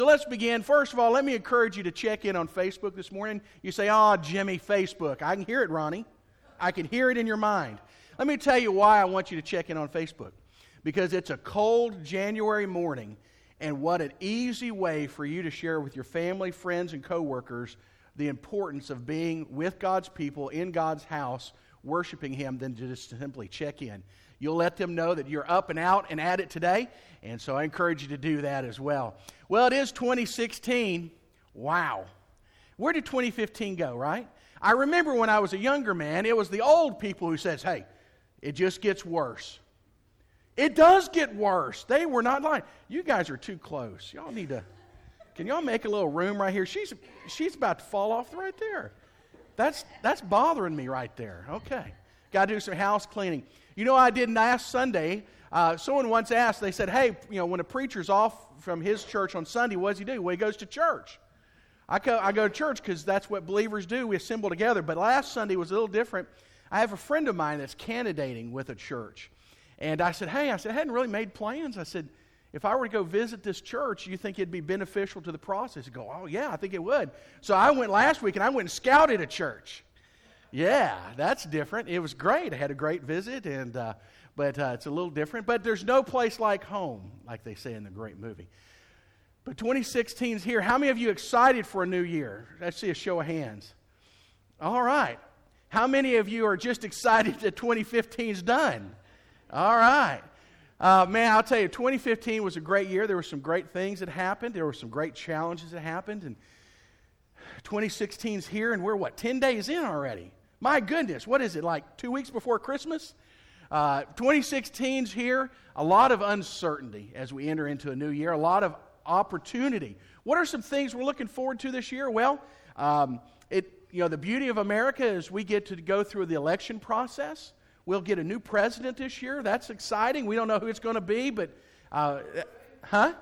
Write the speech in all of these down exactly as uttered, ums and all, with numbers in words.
So let's begin. First of all, let me encourage you to check in on Facebook this morning. You say, oh, Jimmy, Facebook. I can hear it, Ronnie. I can hear it in your mind. Let me tell you why I want you to check in on Facebook. Because it's a cold January morning, and what an easy way for you to share with your family, friends, and coworkers the importance of being with God's people in God's house, worshiping Him, than to just simply check in. You'll let them know that you're up and out and at it today, and so I encourage you to do that as well. Well, it is twenty sixteen. Wow. Where did twenty fifteen go, right? I remember when I was a younger man, it was the old people who says, hey, it just gets worse. It does get worse. They were not lying. You guys are too close. Y'all need to, can y'all make a little room right here? She's she's about to fall off right there. That's that's bothering me right there. Okay. Got to do some house cleaning. You know, I did last Sunday. Uh, someone once asked, they said, hey, you know, when a preacher's off from his church on Sunday, what does he do? Well, he goes to church. I go, I go to church because that's what believers do. We assemble together. But last Sunday was a little different. I have a friend of mine that's candidating with a church. And I said, hey, I said, I hadn't really made plans. I said, if I were to go visit this church, you think it'd be beneficial to the process? He'd go, oh, yeah, I think it would. So I went last week and I went and scouted a church. Yeah, that's different. It was great. I had a great visit, and uh, but uh, it's a little different. But there's no place like home, like they say in the great movie. But twenty sixteen is here. How many of you excited for a new year? Let's see a show of hands. All right. How many of you are just excited that twenty fifteen is done? All right. Uh, man, I'll tell you, twenty fifteen was a great year. There were some great things that happened. There were some great challenges that happened. And twenty sixteen is here, and we're, what, ten days in already? My goodness, what is it, like two weeks before Christmas? Uh, twenty sixteen is here. A lot of uncertainty as we enter into a new year. A lot of opportunity. What are some things we're looking forward to this year? Well, um, it you know, the beauty of America is we get to go through the election process. We'll get a new president this year. That's exciting. We don't know who it's going to be, but, uh, huh?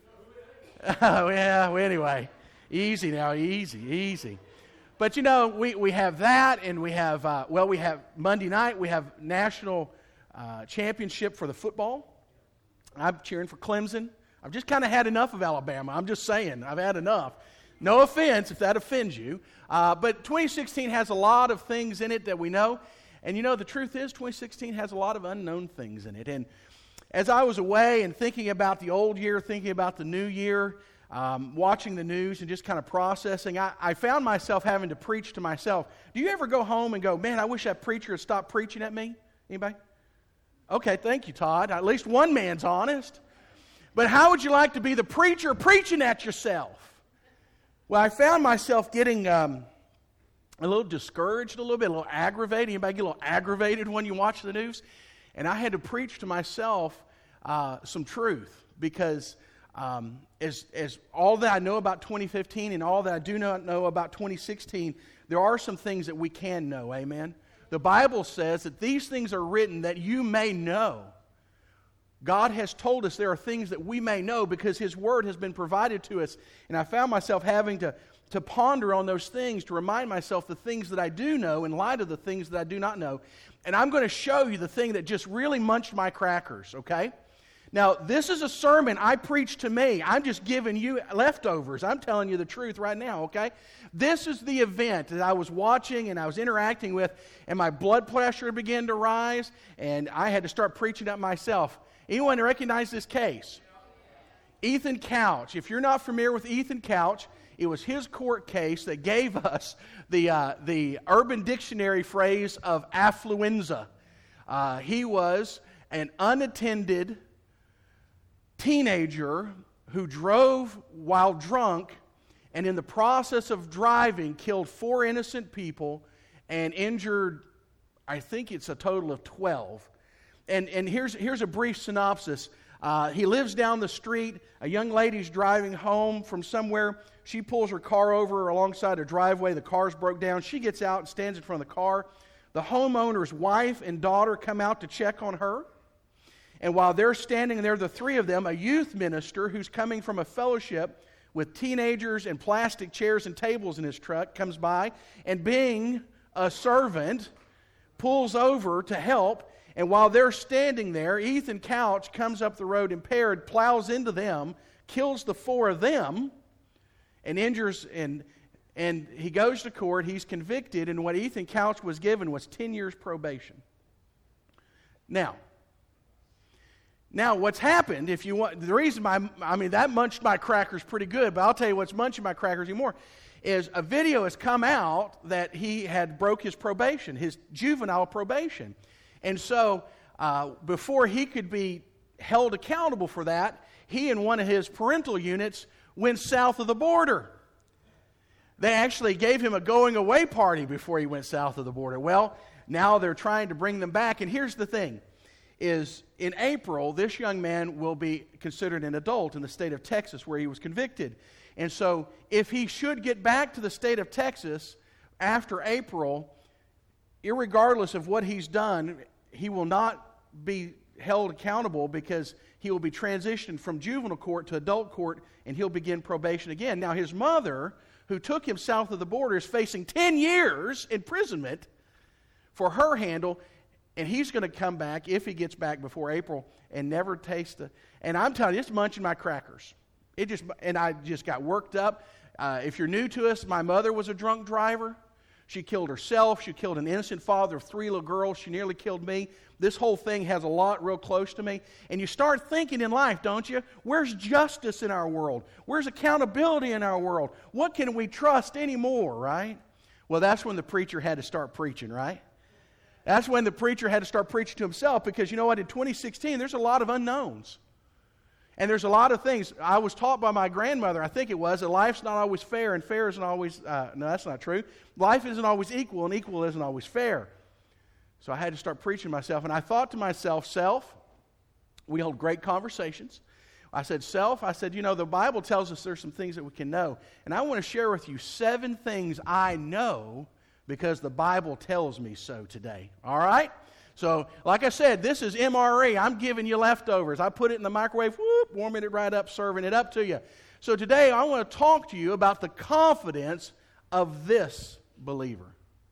Oh, yeah, well, anyway, easy now, easy, easy. But, you know, we, we have that, and we have, uh, well, we have Monday night, we have national uh, championship for the football. I'm cheering for Clemson. I've just kind of had enough of Alabama. I'm just saying, I've had enough. No offense if that offends you. Uh, but twenty sixteen has a lot of things in it that we know. And you know, the truth is, twenty sixteen has a lot of unknown things in it. And as I was away and thinking about the old year, thinking about the new year, um, watching the news and just kind of processing, I, I found myself having to preach to myself. Do you ever go home and go, man, I wish that preacher had stopped preaching at me? Anybody? Okay, thank you, Todd. At least one man's honest. But how would you like to be the preacher preaching at yourself? Well, I found myself getting um, a little discouraged, a little bit, a little aggravated. Anybody get a little aggravated when you watch the news? And I had to preach to myself uh, some truth, because um, as, as all that I know about twenty fifteen and all that I do not know about twenty sixteen, there are some things that we can know, amen? The Bible says that these things are written that you may know. God has told us there are things that we may know because His Word has been provided to us. And I found myself having to, to ponder on those things, to remind myself the things that I do know in light of the things that I do not know. And I'm going to show you the thing that just really munched my crackers, okay? Now, this is a sermon I preach to me. I'm just giving you leftovers. I'm telling you the truth right now, okay? This is the event that I was watching and I was interacting with, and my blood pressure began to rise, and I had to start preaching up myself. Anyone recognize this case? Ethan Couch. If you're not familiar with Ethan Couch, it was his court case that gave us the uh, the Urban Dictionary phrase of affluenza. Uh, he was an unattended teenager who drove while drunk, and in the process of driving killed four innocent people and injured, I think it's a total of twelve. And and here's here's a brief synopsis. Uh, he lives down the street. A young lady's driving home from somewhere. She pulls her car over alongside a driveway. The car's broke down. She gets out and stands in front of the car. The homeowner's wife and daughter come out to check on her. And while they're standing there, the three of them, a youth minister who's coming from a fellowship with teenagers and plastic chairs and tables in his truck, comes by, and being a servant, pulls over to help. And while they're standing there, Ethan Couch comes up the road impaired, plows into them, kills the four of them and injures, and and he goes to court. He's convicted, and what Ethan Couch was given was ten years probation. Now, now what's happened, if you want, the reason my, I mean, that munched my crackers pretty good, but I'll tell you what's munching my crackers even more, is a video has come out that he had broke his probation, his juvenile probation. And so, uh, before he could be held accountable for that, he and one of his parental units went south of the border. They actually gave him a going-away party before he went south of the border. Well, now they're trying to bring them back. And here's the thing, is in April, this young man will be considered an adult in the state of Texas where he was convicted. And so if he should get back to the state of Texas after April, irregardless of what he's done, he will not be held accountable because he will be transitioned from juvenile court to adult court, and he'll begin probation again. Now, his mother, who took him south of the border, is facing ten years imprisonment for her handle, and he's going to come back, if he gets back before April, and never taste the... And I'm telling you, it's munching my crackers. It just, and I just got worked up. Uh, if you're new to us, my mother was a drunk driver. She killed herself. She killed an innocent father of three little girls. She nearly killed me. This whole thing has a lot real close to me. And you start thinking in life, don't you? Where's justice in our world? Where's accountability in our world? What can we trust anymore, right? Well, that's when the preacher had to start preaching, right? That's when the preacher had to start preaching to himself, because you know what? In twenty sixteen, there's a lot of unknowns. And there's a lot of things. I was taught by my grandmother, I think it was, that life's not always fair, and fair isn't always, uh, no, that's not true. Life isn't always equal, and equal isn't always fair. So I had to start preaching to myself. And I thought to myself, self, we hold great conversations. I said, self, I said, you know, the Bible tells us there's some things that we can know. And I want to share with you seven things I know because the Bible tells me so today. All right? So, like I said, this is M R E. I'm giving you leftovers. I put it in the microwave, whoop, warming it right up, serving it up to you. So today I want to talk to you about the confidence of this believer.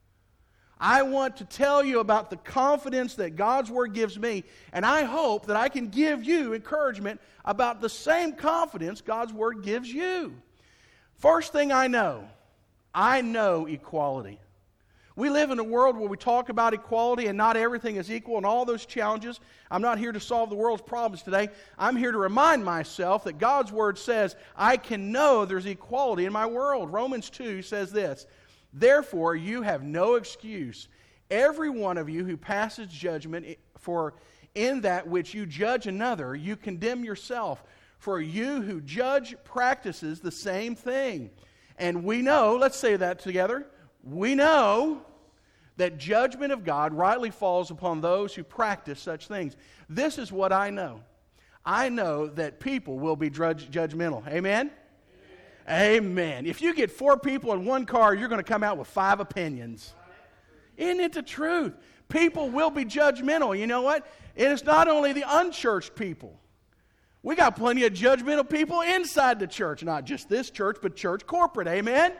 I want to tell you about the confidence that God's Word gives me, and I hope that I can give you encouragement about the same confidence God's Word gives you. First thing I know, I know equality. We live in a world where we talk about equality and not everything is equal and all those challenges. I'm not here to solve the world's problems today. I'm here to remind myself that God's Word says I can know there's equality in my world. Romans two says this, therefore you have no excuse, every one of you who passes judgment, for in that which you judge another, you condemn yourself. For you who judge practices the same thing. And we know, let's say that together, we know that judgment of God rightly falls upon those who practice such things. This is what I know. I know that people will be judge, judgmental. Amen? Amen? Amen. If you get four people in one car, you're going to come out with five opinions. Isn't it the truth? People will be judgmental. You know what? And it's not only the unchurched people. We got plenty of judgmental people inside the church. Not just this church, but church corporate. Amen?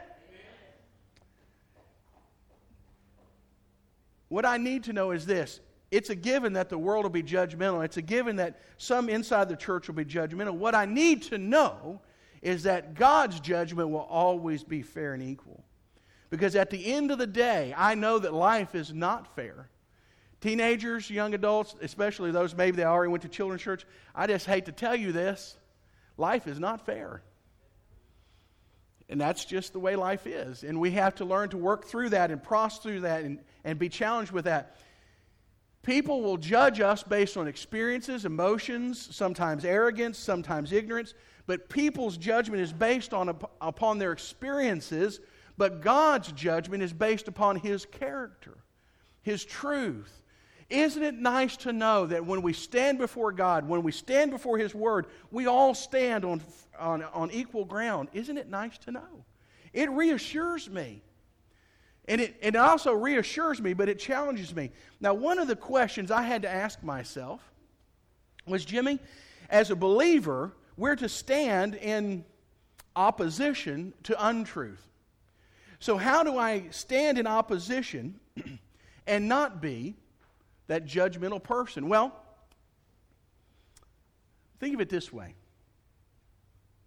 What I need to know is this. It's a given that the world will be judgmental. It's a given that some inside the church will be judgmental. What I need to know is that God's judgment will always be fair and equal. Because at the end of the day, I know that life is not fair. Teenagers, young adults, especially those maybe they already went to children's church, I just hate to tell you this. Life is not fair. And that's just the way life is. And we have to learn to work through that and process through that and, and be challenged with that. People will judge us based on experiences, emotions, sometimes arrogance, sometimes ignorance. But people's judgment is based on upon their experiences. But God's judgment is based upon His character, His truth. Isn't it nice to know that when we stand before God, when we stand before His Word, we all stand on, on, on equal ground? Isn't it nice to know? It reassures me. And it, it also reassures me, but it challenges me. Now, one of the questions I had to ask myself was, Jimmy, as a believer, we're to stand in opposition to untruth. So how do I stand in opposition and not be that judgmental person? Well, think of it this way.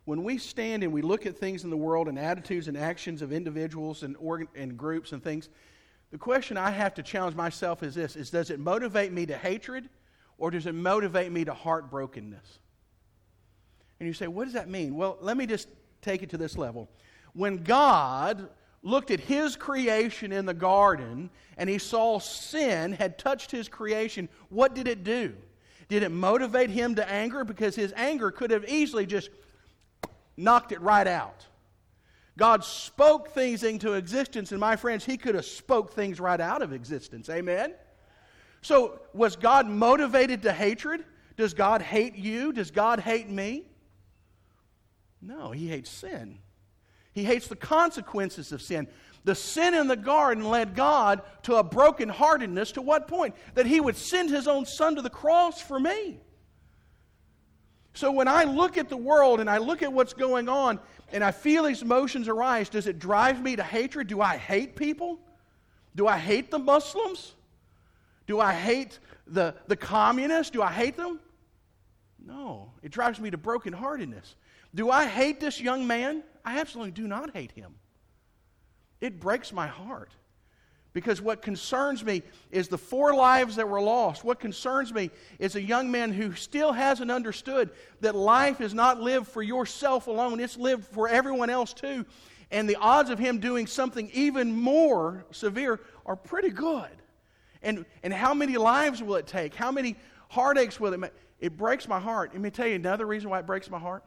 when we stand and we look at things in the world and attitudes and actions of individuals and, organ, and groups and things, the question I have to challenge myself is this, is does it motivate me to hatred or does it motivate me to heartbrokenness? And you say, what does that mean? Well, let me just take it to this level. When God looked at His creation in the garden and He saw sin had touched His creation, what did it do? Did it motivate Him to anger? Because His anger could have easily just knocked it right out. God spoke things into existence, and my friends, He could have spoke things right out of existence. Amen? So, was God motivated to hatred? Does God hate you? Does God hate me? No, He hates sin. He hates the consequences of sin. The sin in the garden led God to a brokenheartedness to what point? That He would send His own Son to the cross for me. So when I look at the world and I look at what's going on and I feel these emotions arise, does it drive me to hatred? Do I hate people? Do I hate the Muslims? Do I hate the, the communists? Do I hate them? No. It drives me to brokenheartedness. Do I hate this young man? I absolutely do not hate him. It breaks my heart. Because what concerns me is the four lives that were lost. What concerns me is a young man who still hasn't understood that life is not lived for yourself alone. It's lived for everyone else too. And the odds of him doing something even more severe are pretty good. And, and how many lives will it take? How many heartaches will it make? It breaks my heart. Let me tell you another reason why it breaks my heart.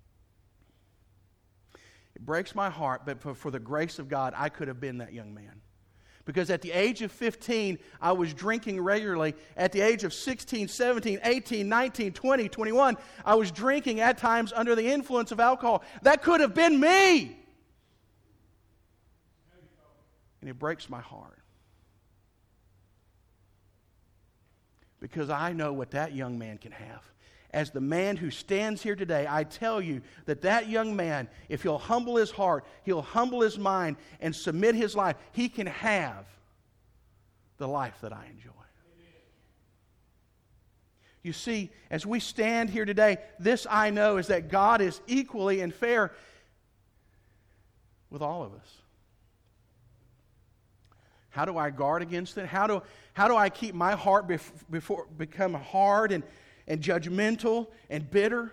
It breaks my heart, but for, for the grace of God, I could have been that young man. Because at the age of fifteen, I was drinking regularly. At the age of sixteen, seventeen, eighteen, nineteen, twenty, twenty-one, I was drinking at times under the influence of alcohol. That could have been me. And it breaks my heart. Because I know what that young man can have. As the man who stands here today, I tell you that that young man, if he'll humble his heart, he'll humble his mind and submit his life, he can have the life that I enjoy. You see, as we stand here today, this I know is that God is equally and fair with all of us. How do I guard against it? How do, how do I keep my heart bef- before become hard and and judgmental and bitter?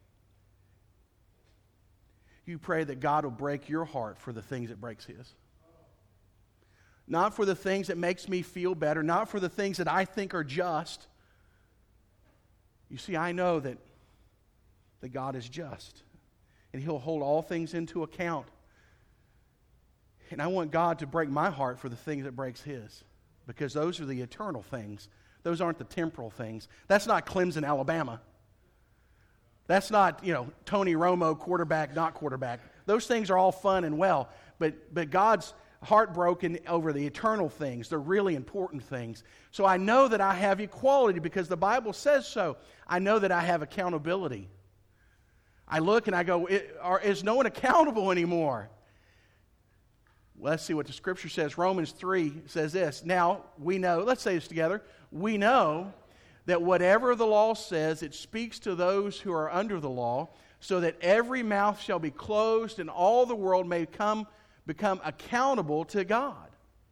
You pray that God will break your heart for the things that breaks His. Not for the things that makes me feel better, not for the things that I think are just. You see, I know that, that God is just, and He'll hold all things into account. And I want God to break my heart for the things that breaks His, because those are the eternal things. Those aren't the temporal things. That's not Clemson, Alabama. That's not, you know, Tony Romo, quarterback, not quarterback. Those things are all fun and well, but, but God's heartbroken over the eternal things, the really important things. So I know that I have equality because the Bible says so. I know that I have accountability. I look and I go, is no one accountable anymore? Well, let's see what the Scripture says. Romans three says this. Now, we know, let's say this together. We know that whatever the law says, it speaks to those who are under the law, so that every mouth shall be closed and all the world may come, become accountable to God.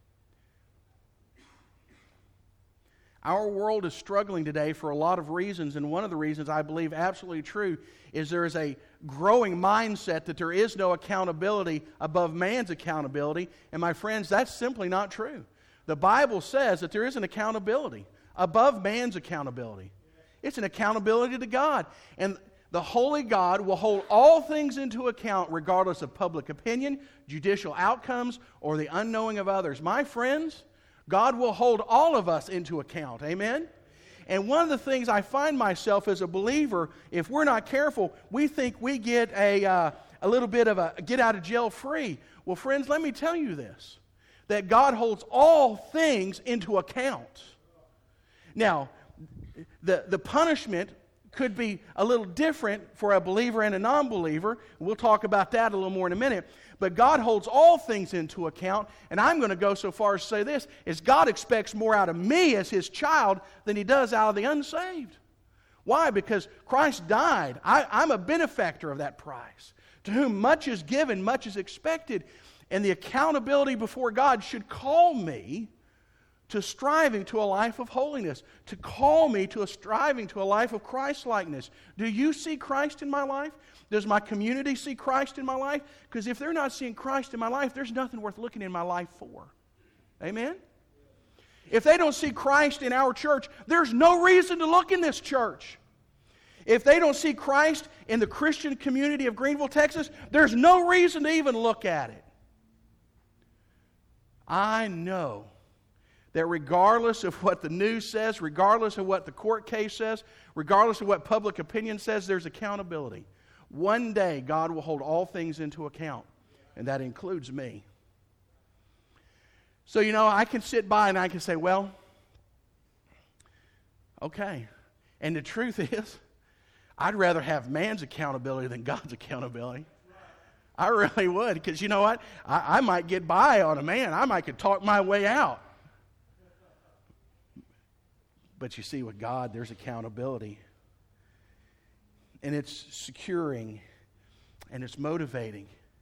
Our world is struggling today for a lot of reasons, and one of the reasons I believe absolutely true is there is a growing mindset that there is no accountability above man's accountability. And my friends, that's simply not true. The Bible says that there is an accountability above man's accountability. It's an accountability to God. And the holy God will hold all things into account regardless of public opinion, judicial outcomes, or the unknowing of others. My friends, God will hold all of us into account. Amen? And one of the things I find myself as a believer, if we're not careful, we think we get a, uh, a little bit of a get out of jail free. Well, friends, let me tell you this, that God holds all things into account. Now, the, the punishment could be a little different for a believer and a non-believer. We'll talk about that a little more in a minute. But God holds all things into account, and I'm going to go so far as to say this, is God expects more out of me as His child than He does out of the unsaved. Why? Because Christ died. I, I'm a benefactor of that price. To whom much is given, much is expected. And the accountability before God should call me to striving to a life of holiness, to call me to a striving to a life of Christ-likeness. Do you see Christ in my life? Does my community see Christ in my life? Because if they're not seeing Christ in my life, there's nothing worth looking in my life for. Amen? If they don't see Christ in our church, there's no reason to look in this church. If they don't see Christ in the Christian community of Greenville, Texas, there's no reason to even look at it. I know that regardless of what the news says, regardless of what the court case says, regardless of what public opinion says, there's accountability. One day, God will hold all things into account, and that includes me. So, you know, I can sit by and I can say, well, okay. And the truth is, I'd rather have man's accountability than God's accountability. I really would, because you know what? I, I might get by on a man. I might could talk my way out. But you see, with God, there's accountability. And it's securing, and it's motivating.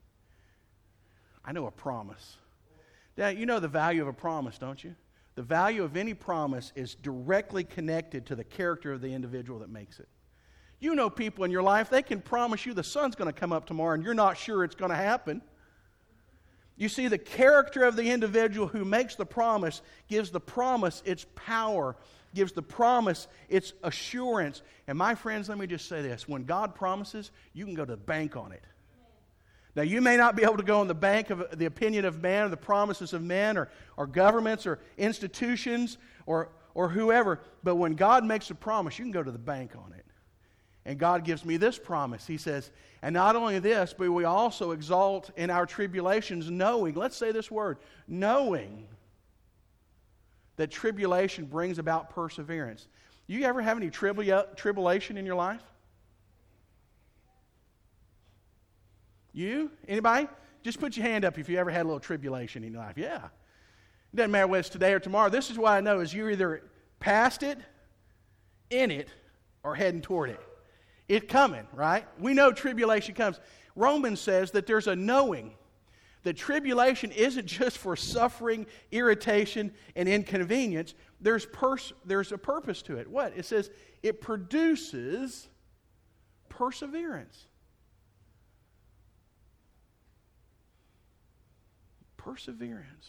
I know a promise. Now, you know the value of a promise, don't you? The value of any promise is directly connected to the character of the individual that makes it. You know people in your life, they can promise you the sun's going to come up tomorrow and you're not sure it's going to happen. You see, the character of the individual who makes the promise gives the promise its power, gives the promise its assurance. And my friends, let me just say this. When God promises, you can go to the bank on it. Now, you may not be able to go on the bank of the opinion of man or the promises of men or, or governments or institutions or, or whoever, but when God makes a promise, you can go to the bank on it. And God gives me this promise. He says, and not only this, but we also exalt in our tribulations, knowing, let's say this word, knowing that tribulation brings about perseverance. You ever have any tribula- tribulation in your life? You? Anybody? Just put your hand up if you ever had a little tribulation in your life. Yeah. It doesn't matter whether it's today or tomorrow. This is what I know is you're either past it, in it, or heading toward it. It's coming, right? We know tribulation comes. Romans says that there's a knowing that tribulation isn't just for suffering, irritation, and inconvenience. There's, pers- there's a purpose to it. What? It says it produces perseverance. Perseverance.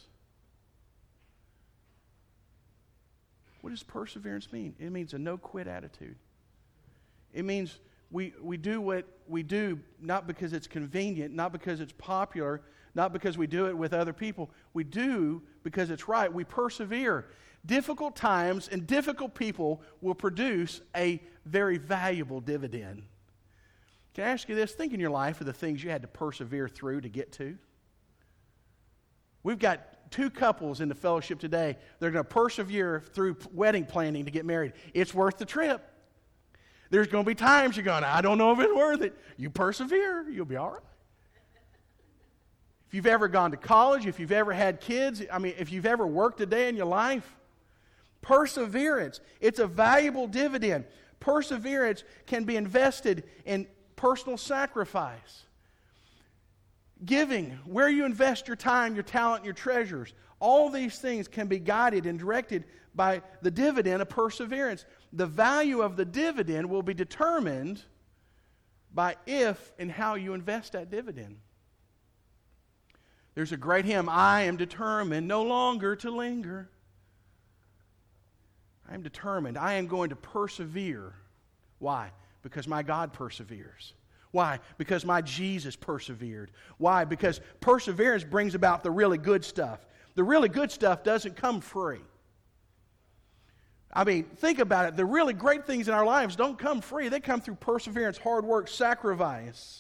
What does perseverance mean? It means a no-quit attitude. It means we, we do what we do not because it's convenient, not because it's popular, not because we do it with other people. We do because it's right. We persevere. Difficult times and difficult people will produce a very valuable dividend. Can I ask you this? Think in your life of the things you had to persevere through to get to. We've got two couples in the fellowship today. They're going to persevere through wedding planning to get married. It's worth the trip. There's going to be times you're going, I don't know if it's worth it. You persevere, you'll be all right. If you've ever gone to college, if you've ever had kids, I mean, if you've ever worked a day in your life, perseverance, it's a valuable dividend. Perseverance can be invested in personal sacrifice. Giving, where you invest your time, your talent, your treasures, all these things can be guided and directed by the dividend of perseverance. The value of the dividend will be determined by if and how you invest that dividend. There's a great hymn, I am determined no longer to linger. I am determined. I am going to persevere. Why? Because my God perseveres. Why? Because my Jesus persevered. Why? Because perseverance brings about the really good stuff. The really good stuff doesn't come free. I mean, think about it. The really great things in our lives don't come free. They come through perseverance, hard work, sacrifice.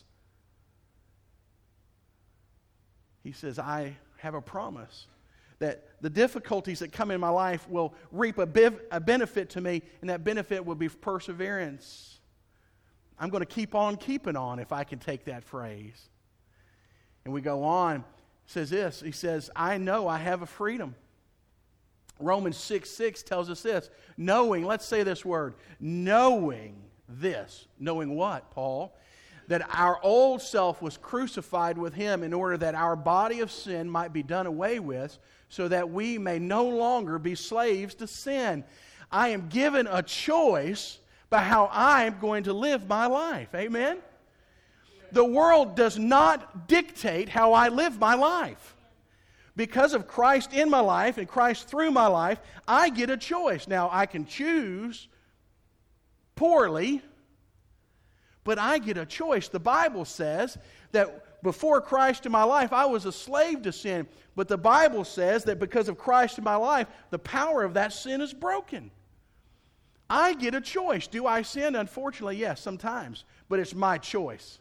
He says, I have a promise that the difficulties that come in my life will reap a, biv- a benefit to me, and that benefit will be perseverance. I'm going to keep on keeping on, if I can take that phrase. And we go on. It says this. He says, I know I have a freedom. Romans six six tells us this. Knowing, let's say this word, knowing this. Knowing what, Paul? That our old self was crucified with Him in order that our body of sin might be done away with, so that we may no longer be slaves to sin. I am given a choice by how I'm going to live my life. Amen? The world does not dictate how I live my life. Because of Christ in my life and Christ through my life, I get a choice. Now, I can choose poorly, but I get a choice. The Bible says that before Christ in my life, I was a slave to sin. But the Bible says that because of Christ in my life, the power of that sin is broken. I get a choice. Do I sin? Unfortunately, yes, sometimes. But it's my choice.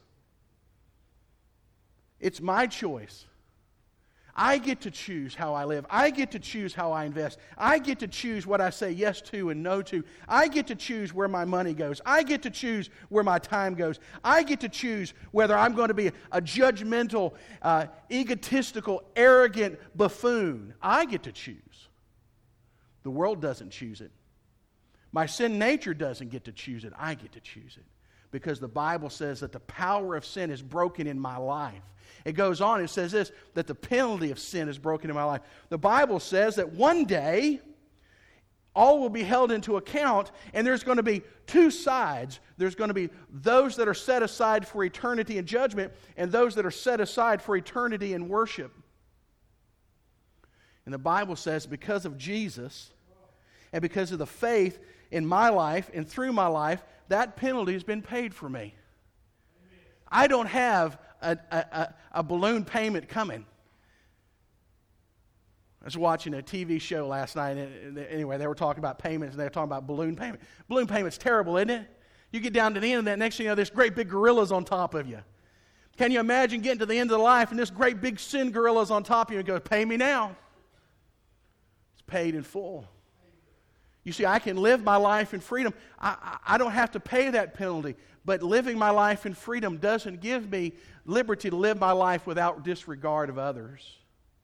It's my choice. I get to choose how I live. I get to choose how I invest. I get to choose what I say yes to and no to. I get to choose where my money goes. I get to choose where my time goes. I get to choose whether I'm going to be a judgmental, uh, egotistical, arrogant buffoon. I get to choose. The world doesn't choose it. My sin nature doesn't get to choose it. I get to choose it. Because the Bible says that the power of sin is broken in my life. It goes on, it says this, that the penalty of sin is broken in my life. The Bible says that one day, all will be held into account, and there's going to be two sides. There's going to be those that are set aside for eternity and judgment, and those that are set aside for eternity and worship. And the Bible says because of Jesus, and because of the faith in my life and through my life, that penalty has been paid for me. I don't have a, a, a balloon payment coming. I was watching a T V show last night. And anyway, they were talking about payments, and they were talking about balloon payment. Balloon payment's terrible, isn't it? You get down to the end of that, next thing you know, this great big gorilla's on top of you. Can you imagine getting to the end of the life, and this great big sin gorilla's on top of you and goes, pay me now? It's paid in full. You see, I can live my life in freedom. I, I, I don't have to pay that penalty. But living my life in freedom doesn't give me liberty to live my life without disregard of others.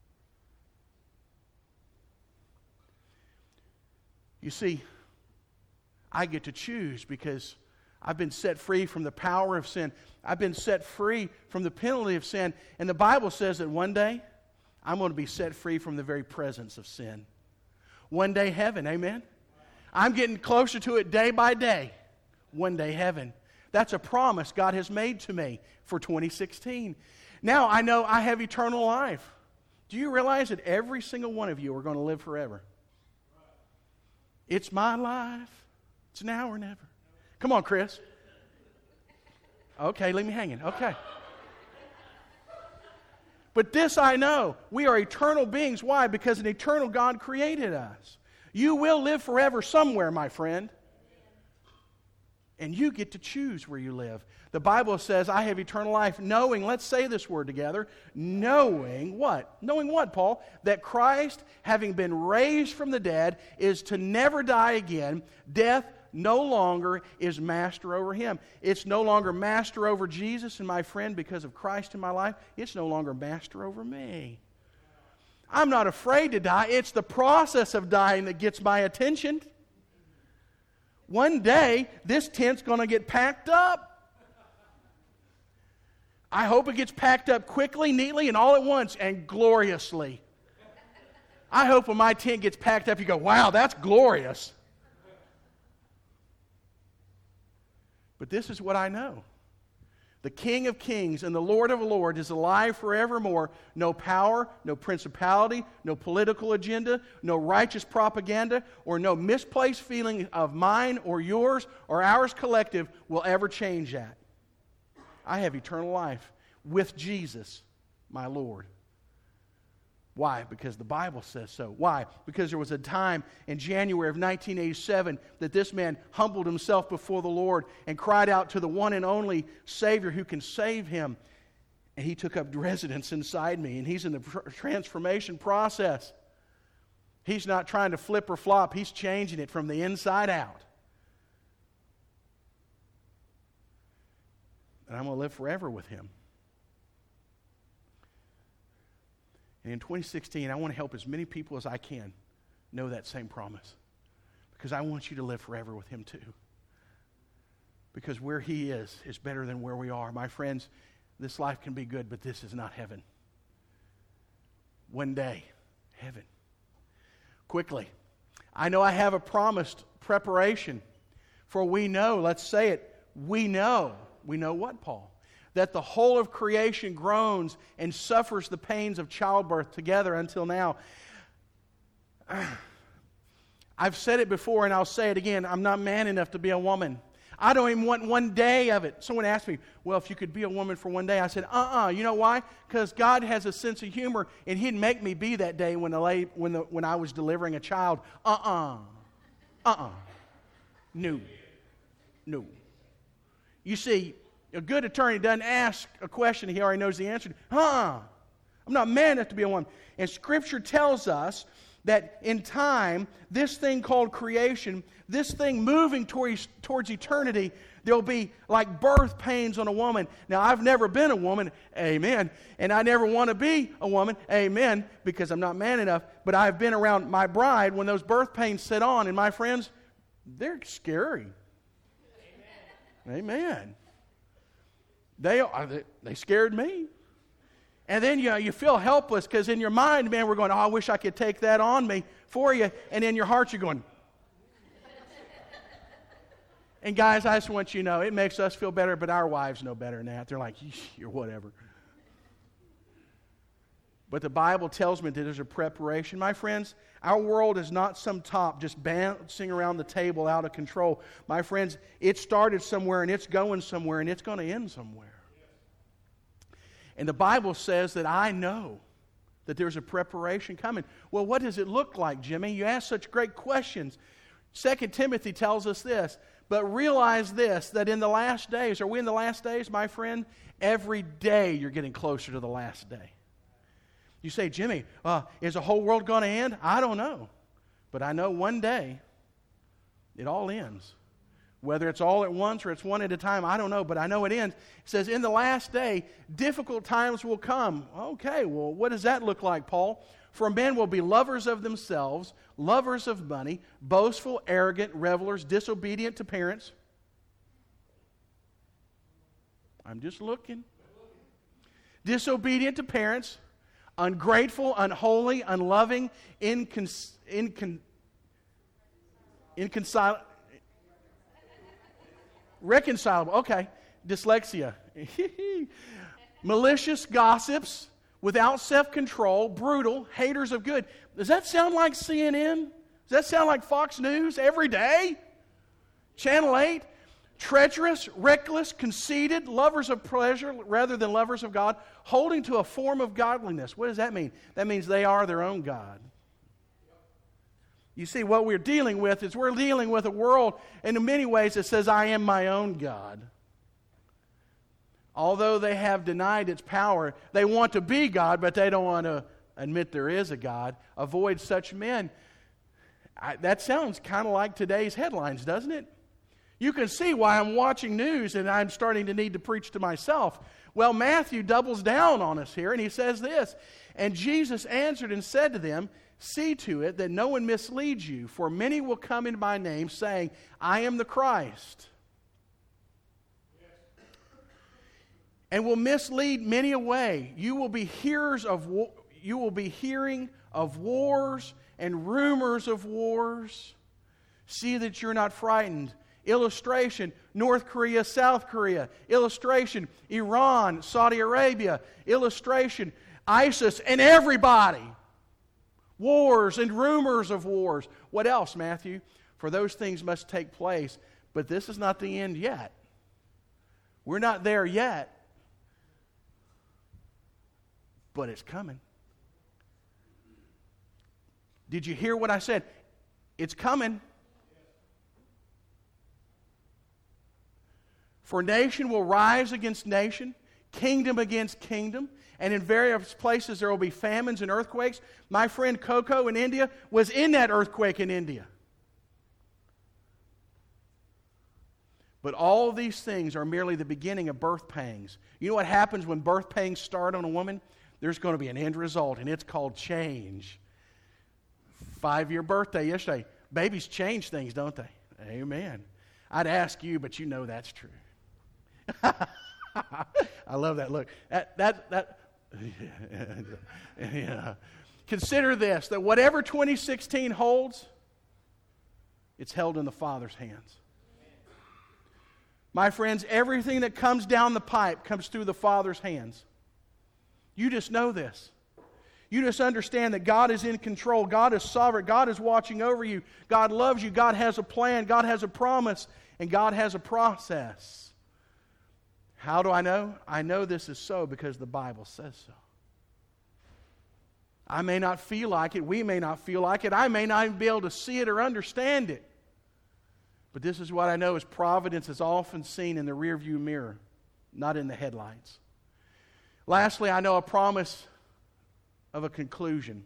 You see, I get to choose because I've been set free from the power of sin. I've been set free from the penalty of sin. And the Bible says that one day, I'm going to be set free from the very presence of sin. One day, heaven, amen? I'm getting closer to it day by day. One day, heaven. That's a promise God has made to me for twenty sixteen. Now I know I have eternal life. Do you realize that every single one of you are going to live forever? It's my life. It's now or never. Come on, Chris. Okay, leave me hanging. Okay. But this I know. We are eternal beings. Why? Because an eternal God created us. You will live forever somewhere, my friend. And you get to choose where you live. The Bible says, I have eternal life, knowing, let's say this word together, knowing what? Knowing what, Paul? That Christ, having been raised from the dead, is to never die again. Death no longer is master over him. It's no longer master over Jesus and my friend because of Christ in my life. It's no longer master over me. I'm not afraid to die. It's the process of dying that gets my attention. One day, this tent's going to get packed up. I hope it gets packed up quickly, neatly, and all at once, and gloriously. I hope when my tent gets packed up, you go, wow, that's glorious. But this is what I know. The King of Kings and the Lord of Lords is alive forevermore. No power, no principality, no political agenda, no righteous propaganda, or no misplaced feeling of mine or yours or ours collective will ever change that. I have eternal life with Jesus, my Lord. Why? Because the Bible says so. Why? Because there was a time in January of nineteen eighty-seven that this man humbled himself before the Lord and cried out to the one and only Savior who can save him. And he took up residence inside me, and he's in the transformation process. He's not trying to flip or flop. He's changing it from the inside out. And I'm going to live forever with him. And in twenty sixteen, I want to help as many people as I can know that same promise. Because I want you to live forever with him too. Because where He is is better than where we are. My friends, this life can be good, but this is not heaven. One day, heaven. Quickly, I know I have a promised preparation, for we know, let's say it, we know, we know what, Paul? That the whole of creation groans and suffers the pains of childbirth together until now. I've said it before and I'll say it again. I'm not man enough to be a woman. I don't even want one day of it. Someone asked me, well, if you could be a woman for one day. I said, uh-uh. You know why? Because God has a sense of humor, and He'd make me be that day when, the lady, when, the, when I was delivering a child. Uh-uh. Uh-uh. No. No. You see, a good attorney doesn't ask a question he already knows the answer to. Huh. I'm not man enough to be a woman. And Scripture tells us that in time, this thing called creation, this thing moving towards, towards eternity, there'll be like birth pains on a woman. Now, I've never been a woman, amen, and I never want to be a woman, amen, because I'm not man enough, but I've been around my bride when those birth pains set on, and my friends, they're scary. Amen. Amen. They, are, they scared me. And then you know, you feel helpless because in your mind, man, we're going, oh, I wish I could take that on me for you. And in your heart, you're going. And guys, I just want you to know, it makes us feel better, but our wives know better than that. They're like, you're whatever. But the Bible tells me that there's a preparation. My friends, our world is not some top just bouncing around the table out of control. My friends, it started somewhere and it's going somewhere and it's going to end somewhere. And the Bible says that I know that there's a preparation coming. Well, what does it look like, Jimmy? You ask such great questions. Second Timothy tells us this, but realize this, that in the last days, are we in the last days, my friend? Every day you're getting closer to the last day. You say, Jimmy, uh, is the whole world going to end? I don't know. But I know one day it all ends. Whether it's all at once or it's one at a time, I don't know, but I know it ends. It says, in the last day, difficult times will come. Okay, well, what does that look like, Paul? For men will be lovers of themselves, lovers of money, boastful, arrogant, revelers, disobedient to parents. I'm just looking. Disobedient to parents, ungrateful, unholy, unloving, incons- incon- inconcil- reconcilable. Okay, dyslexia. Malicious gossips, without self-control, brutal, haters of good. Does that sound like C N N? Does that sound like Fox News every day? Channel eight? Treacherous, reckless, conceited, lovers of pleasure rather than lovers of God, holding to a form of godliness. What does that mean? That means they are their own God. You see, what we're dealing with is we're dealing with a world in many ways that says, I am my own God. Although they have denied its power, they want to be God, but they don't want to admit there is a God. Avoid such men. I, that sounds kind of like today's headlines, doesn't it? You can see why I'm watching news and I'm starting to need to preach to myself. Well, Matthew doubles down on us here and he says this, and Jesus answered and said to them, see to it that no one misleads you, for many will come in my name, saying, I am the Christ, and will mislead many away. You will be hearers of war- you will be hearing of wars and rumors of wars. See that you're not frightened. Illustration, North Korea, South Korea. Illustration, Iran, Saudi Arabia. Illustration, ISIS and everybody. Wars and rumors of wars. What else, Matthew? For those things must take place, but this is not the end yet. We're not there yet, but it's coming. Did you hear what I said? It's coming. For nation will rise against nation, kingdom against kingdom, and in various places there will be famines and earthquakes. My friend Coco in India was in that earthquake in India. But all of these things are merely the beginning of birth pangs. You know what happens when birth pangs start on a woman? There's going to be an end result, and it's called change. Five-year birthday yesterday. Babies change things, don't they? Amen. I'd ask you, but you know that's true. I love that look. That, that, that, yeah. Consider this, that whatever twenty sixteen holds, it's held in the Father's hands. My friends, everything that comes down the pipe comes through the Father's hands. You just know this. You just understand that God is in control. God is sovereign. God is watching over you. God loves you. God has a plan. God has a promise. And God has a process. How do I know? I know this is so because the Bible says so. I may not feel like it. We may not feel like it. I may not even be able to see it or understand it. But this is what I know is providence is often seen in the rearview mirror, not in the headlights. Lastly, I know a promise of a conclusion.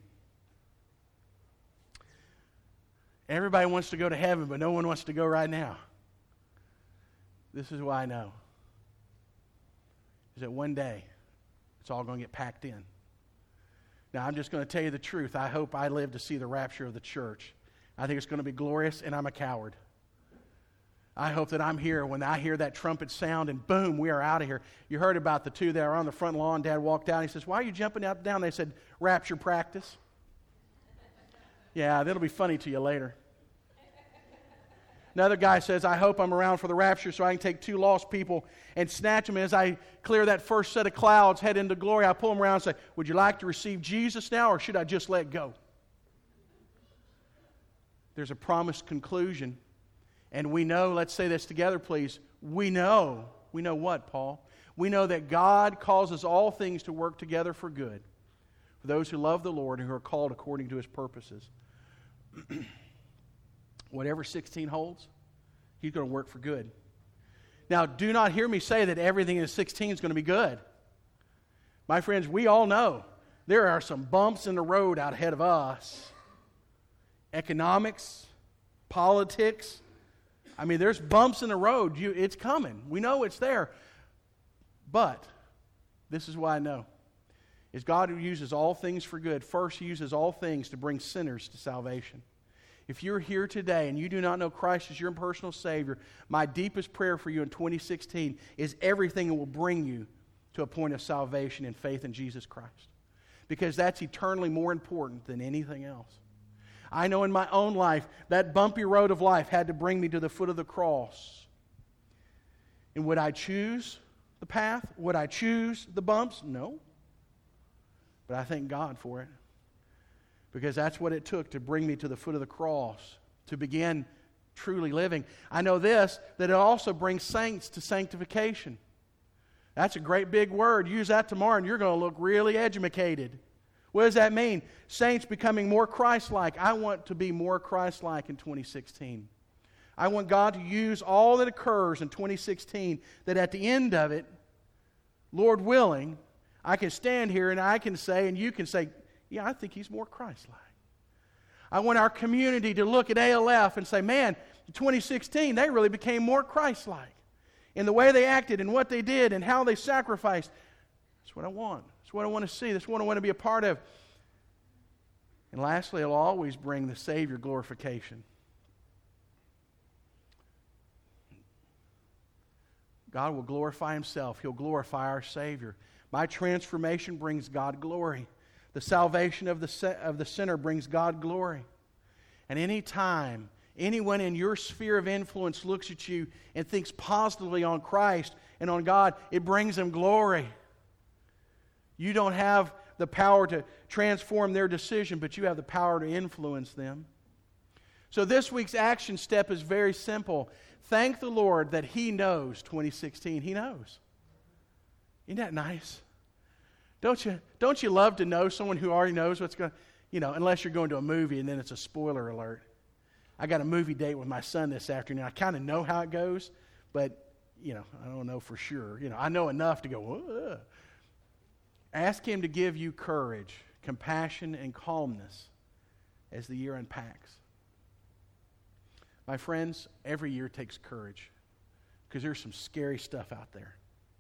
Everybody wants to go to heaven, but no one wants to go right now. This is what I know. Is that one day it's all going to get packed in. Now, I'm just going to tell you the truth. I hope I live to see the rapture of the church. I think it's going to be glorious, and I'm a coward. I hope that I'm here when I hear that trumpet sound and boom, we are out of here. You heard about the two that are on the front lawn. Dad walked out. He says, why are you jumping up and down? They said, rapture practice. Yeah, that'll be funny to you later. Another guy says, I hope I'm around for the rapture so I can take two lost people and snatch them. As I clear that first set of clouds, head into glory, I pull them around and say, would you like to receive Jesus now or should I just let go? There's a promised conclusion. And we know, let's say this together, please. We know, we know what, Paul? We know that God causes all things to work together for good for those who love the Lord and who are called according to His purposes. Whatever sixteen holds, He's going to work for good. Now, do not hear me say that everything in sixteen is going to be good. My friends, we all know there are some bumps in the road out ahead of us. Economics, politics. I mean, there's bumps in the road. You, it's coming. We know it's there. But this is why I know. Is God who uses all things for good. First, He uses all things to bring sinners to salvation. If you're here today and you do not know Christ as your personal Savior, my deepest prayer for you in twenty sixteen is everything that will bring you to a point of salvation and faith in Jesus Christ. Because that's eternally more important than anything else. I know in my own life, that bumpy road of life had to bring me to the foot of the cross. And would I choose the path? Would I choose the bumps? No. But I thank God for it. Because that's what it took to bring me to the foot of the cross, to begin truly living. I know this, that it also brings saints to sanctification. That's a great big word. Use that tomorrow and you're going to look really educated. What does that mean? Saints becoming more Christ-like. I want to be more Christ-like in twenty sixteen. I want God to use all that occurs in twenty sixteen, that at the end of it, Lord willing, I can stand here and I can say, and you can say, yeah, I think he's more Christ-like. I want our community to look at A L F and say, man, in twenty sixteen, they really became more Christ-like in the way they acted and what they did and how they sacrificed. That's what I want. That's what I want to see. That's what I want to be a part of. And lastly, it'll always bring the Savior glorification. God will glorify Himself. He'll glorify our Savior. My transformation brings God glory. The salvation of the, of the sinner brings God glory. And any time anyone in your sphere of influence looks at you and thinks positively on Christ and on God, it brings them glory. You don't have the power to transform their decision, but you have the power to influence them. So this week's action step is very simple. Thank the Lord that He knows twenty sixteen. He knows. Isn't that nice? Don't you, don't you love to know someone who already knows what's going to, you know, unless you're going to a movie and then it's a spoiler alert. I got a movie date with my son this afternoon. I kind of know how it goes, but, you know, I don't know for sure. You know, I know enough to go, ugh. Ask Him to give you courage, compassion, and calmness as the year unpacks. My friends, every year takes courage because there's some scary stuff out there.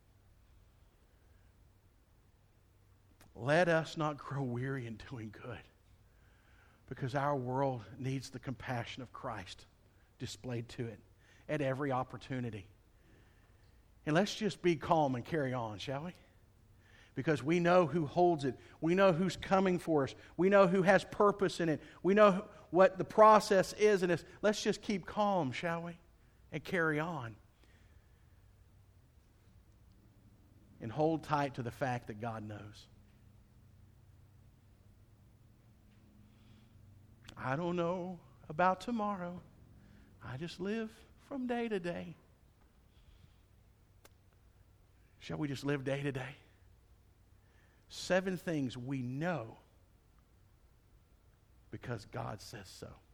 Let us not grow weary in doing good, because our world needs the compassion of Christ displayed to it. at every opportunity. And let's just be calm and carry on, shall we? Because we know who holds it. We know who's coming for us. We know who has purpose in it. We know what the process is in us. Let's just keep calm, shall we? And carry on. And hold tight to the fact that God knows. I don't know about tomorrow. I just live from day to day. Shall we just live day to day? Seven things we know because God says so.